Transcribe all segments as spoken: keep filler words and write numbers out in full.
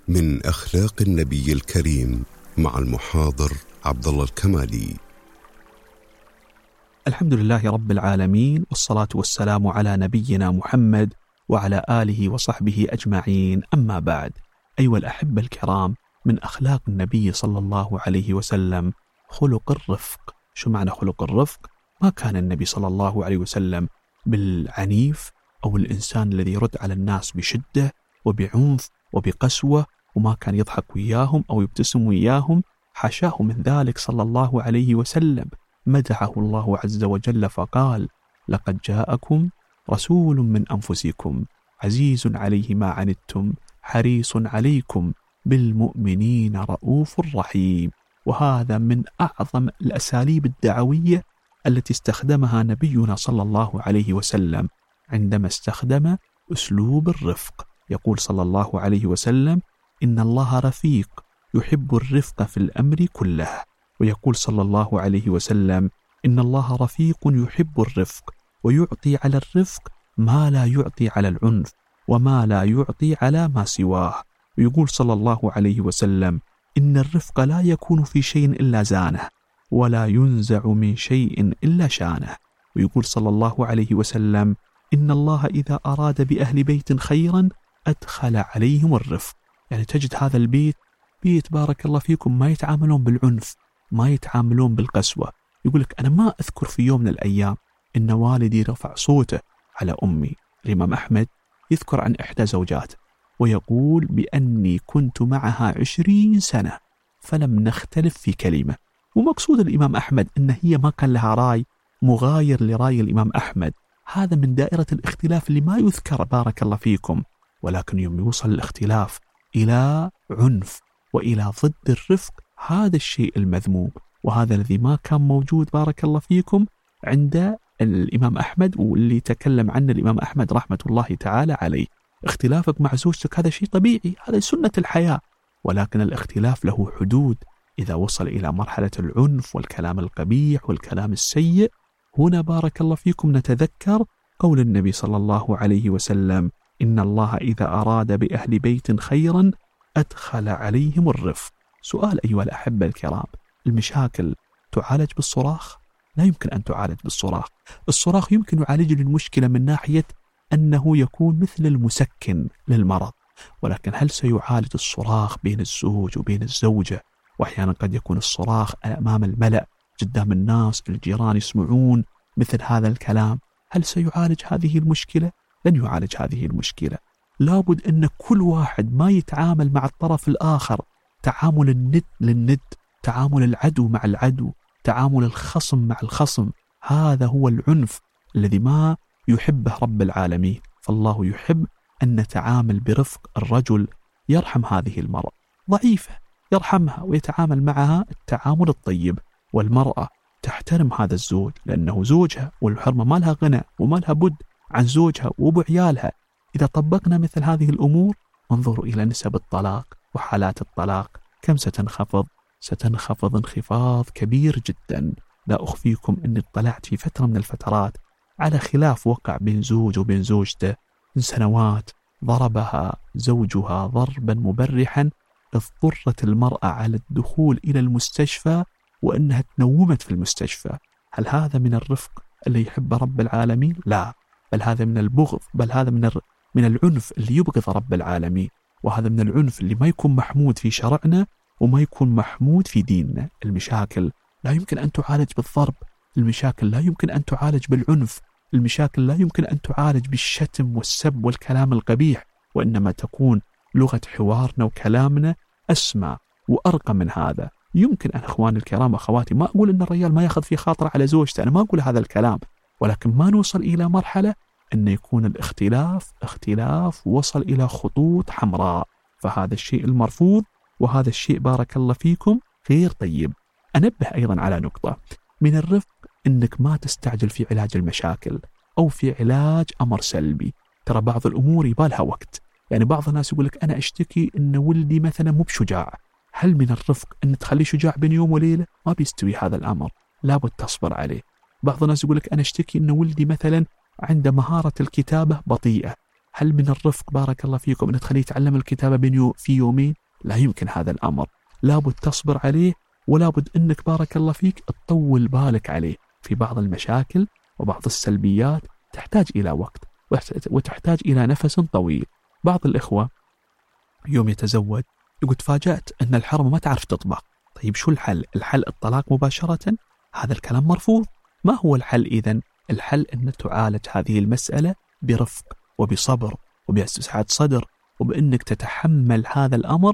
من أخلاق النبي الكريم مع المحاضر عبد الله الكمالي. الحمد لله رب العالمين، والصلاة والسلام على نبينا محمد وعلى آله وصحبه أجمعين. أما بعد، أيها الأحبة الكرام، من أخلاق النبي صلى الله عليه وسلم خلق الرفق. شو معنى خلق الرفق؟ ما كان النبي صلى الله عليه وسلم بالعنيف أو الإنسان الذي يرد على الناس بشدة وبعنف وبقسوة، وما كان يضحك وياهم أو يبتسم وياهم، حاشاه من ذلك صلى الله عليه وسلم. مدحه الله عز وجل فقال: لقد جاءكم رسول من أنفسكم عزيز عليه ما عنتم حريص عليكم بالمؤمنين رؤوف رحيم. وهذا من أعظم الأساليب الدعوية التي استخدمها نبينا صلى الله عليه وسلم عندما استخدم أسلوب الرفق. يقول صلى الله عليه وسلم: إن الله رفيق يحب الرفق في الأمر كله. ويقول صلى الله عليه وسلم: إن الله رفيق يحب الرفق ويعطي على الرفق ما لا يعطي على العنف وما لا يعطي على ما سواه. ويقول صلى الله عليه وسلم: إن الرفق لا يكون في شيء إلا زانه ولا ينزع من شيء إلا شانه. ويقول صلى الله عليه وسلم: إن الله إذا أراد بأهل بيت خيرا أدخل عليهم الرفق. يعني تجد هذا البيت بيت بارك الله فيكم ما يتعاملون بالعنف، ما يتعاملون بالقسوة. يقول لك أنا ما أذكر في يوم من الأيام إن والدي رفع صوته على أمي. الإمام أحمد يذكر عن إحدى زوجاته ويقول بأني كنت معها عشرين سنة فلم نختلف في كلمة. ومقصود الإمام أحمد أن هي ما كان لها رأي مغاير لرأي الإمام أحمد. هذا من دائرة الاختلاف اللي ما يذكر بارك الله فيكم، ولكن يوم يوصل الاختلاف إلى عنف وإلى ضد الرفق، هذا الشيء المذموم، وهذا الذي ما كان موجود بارك الله فيكم عند الإمام أحمد، واللي تكلم عنه الإمام أحمد رحمة الله تعالى عليه. اختلافك مع زوجتك هذا شيء طبيعي، هذا سنة الحياة، ولكن الاختلاف له حدود. إذا وصل إلى مرحلة العنف والكلام القبيح والكلام السيء، هنا بارك الله فيكم نتذكر قول النبي صلى الله عليه وسلم: إن الله إذا أراد بأهل بيت خيرا أدخل عليهم الرفق. سؤال أيها الأحبة الكرام، المشاكل تعالج بالصراخ؟ لا يمكن أن تعالج بالصراخ. الصراخ يمكن يعالج المشكلة من ناحية أنه يكون مثل المسكن للمرض، ولكن هل سيعالج الصراخ بين الزوج وبين الزوجة؟ وأحيانا قد يكون الصراخ أمام الملأ قدام الناس، الجيران يسمعون مثل هذا الكلام، هل سيعالج هذه المشكلة؟ لن يعالج هذه المشكلة. لابد أن كل واحد ما يتعامل مع الطرف الآخر تعامل الند للند، تعامل العدو مع العدو، تعامل الخصم مع الخصم. هذا هو العنف الذي ما يحبه رب العالمين. فالله يحب أن نتعامل برفق. الرجل يرحم هذه المرأة ضعيفة، يرحمها ويتعامل معها التعامل الطيب، والمرأة تحترم هذا الزوج لأنه زوجها، والحرمة ما لها غنى وما لها بد عن زوجها وأبو عيالها. إذا طبقنا مثل هذه الأمور، انظروا إلى نسب الطلاق وحالات الطلاق كم ستنخفض. ستنخفض انخفاض كبير جدا. لا أخفيكم أني اطلعت في فترة من الفترات على خلاف وقع بين زوج وبين زوجته من سنوات، ضربها زوجها ضربا مبرحا اضطرت المرأة على الدخول إلى المستشفى وأنها تنومت في المستشفى. هل هذا من الرفق اللي يحب رب العالمين؟ لا، بل هذا من البغض، بل هذا من من العنف اللي يبغض رب العالمين، وهذا من العنف اللي ما يكون محمود في شرعنا وما يكون محمود في ديننا. المشاكل لا يمكن أن تعالج بالضرب، المشاكل لا يمكن أن تعالج بالعنف، المشاكل لا يمكن أن تعالج بالشتم والسب والكلام القبيح، وإنما تكون لغة حوارنا وكلامنا أسمى وأرقى من هذا. يمكن أن أخواني الكرام أخواتي، ما أقول أن الرجال ما يأخذ في خاطر على زوجته، أنا ما أقول هذا الكلام، ولكن ما نوصل إلى مرحلة أن يكون الاختلاف اختلاف وصل إلى خطوط حمراء، فهذا الشيء المرفوض، وهذا الشيء بارك الله فيكم غير طيب. أنبه أيضا على نقطة من الرفق، أنك ما تستعجل في علاج المشاكل أو في علاج أمر سلبي. ترى بعض الأمور يبالها وقت. يعني بعض الناس يقول لك أنا أشتكي أن ولدي مثلا مو بشجاع، هل من الرفق أن تخليه شجاع بين يوم وليلة؟ ما بيستوي هذا الأمر، لابد تصبر عليه. بعض الناس يقول لك أنا أشتكي أن ولدي مثلا عنده مهارة الكتابة بطيئة، هل من الرفق بارك الله فيكم أن تخليه يتعلم الكتابة في يومين؟ لا يمكن هذا الأمر، لابد تصبر عليه، ولابد أنك بارك الله فيك تطول بالك عليه. في بعض المشاكل وبعض السلبيات تحتاج إلى وقت وتحتاج إلى نفس طويل. بعض الإخوة يوم يتزوج يقول تفاجأت أن الحرمة ما تعرف تطبخ. طيب شو الحل؟ الحل الطلاق مباشرة؟ هذا الكلام مرفوض. ما هو الحل إذن؟ الحل أن تعالج هذه المسألة برفق وبصبر وباستسعاد صدر، وبأنك تتحمل هذا الأمر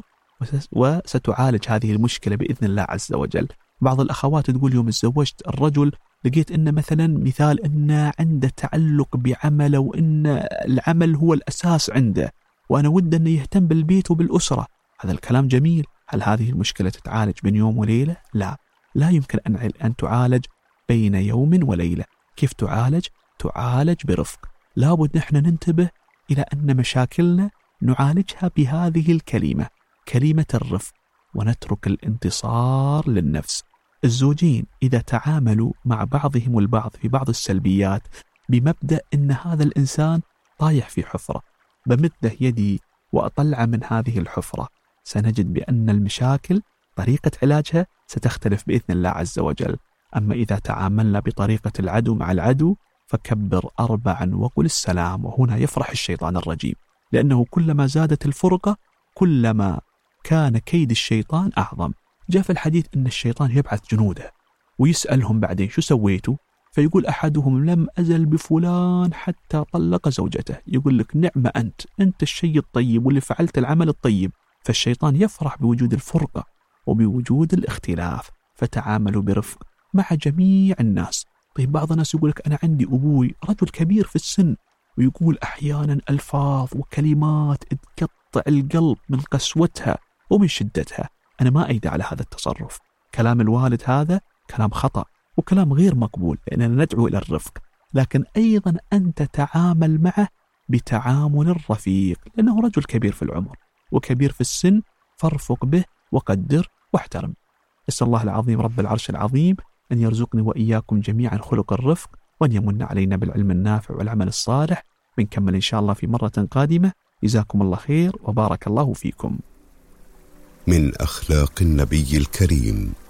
وستعالج هذه المشكلة بإذن الله عز وجل. بعض الأخوات تقول يوم تزوجت الرجل لقيت أن مثلا مثال أن عنده تعلق بعمله وأن العمل هو الأساس عنده، وأنا ود أنه يهتم بالبيت وبالأسرة. هذا الكلام جميل. هل هذه المشكلة تتعالج بين يوم وليلة؟ لا، لا يمكن أن أن تعالج بين يوم وليلة. كيف تعالج؟ تعالج برفق. لابد نحن ننتبه إلى أن مشاكلنا نعالجها بهذه الكلمة، كلمة الرفق، ونترك الانتصار للنفس. الزوجين إذا تعاملوا مع بعضهم البعض في بعض السلبيات بمبدأ أن هذا الإنسان طايح في حفرة، بمده يدي وأطلع من هذه الحفرة، سنجد بأن المشاكل طريقة علاجها ستختلف بإذن الله عز وجل. أما إذا تعاملنا بطريقة العدو مع العدو فكبر أربعا وقل السلام، وهنا يفرح الشيطان الرجيم، لأنه كلما زادت الفرقة كلما كان كيد الشيطان أعظم. جاء في الحديث أن الشيطان يبعث جنوده ويسألهم بعدين شو سويتوا؟ فيقول أحدهم لم أزل بفلان حتى طلق زوجته. يقول لك نعم أنت أنت الشيء الطيب واللي فعلت العمل الطيب. فالشيطان يفرح بوجود الفرقة وبوجود الاختلاف، فتعاملوا برفق مع جميع الناس. طيب بعض الناس يقول لك أنا عندي أبوي رجل كبير في السن، ويقول أحيانا ألفاظ وكلمات تقطع القلب من قسوتها ومن شدتها. أنا ما أيد على هذا التصرف. كلام الوالد هذا كلام خطأ وكلام غير مقبول، لأننا ندعو إلى الرفق، لكن أيضا أنت تعامل معه بتعامل رفيق، لأنه رجل كبير في العمر وكبير في السن، فارفق به وقدر واحترم. أسأل الله العظيم رب العرش العظيم أن يرزقني وإياكم جميعا خلق الرفق، وأن يمن علينا بالعلم النافع والعمل الصالح. بنكمل إن شاء الله في مرة قادمة. جزاكم الله خير وبارك الله فيكم. من أخلاق النبي الكريم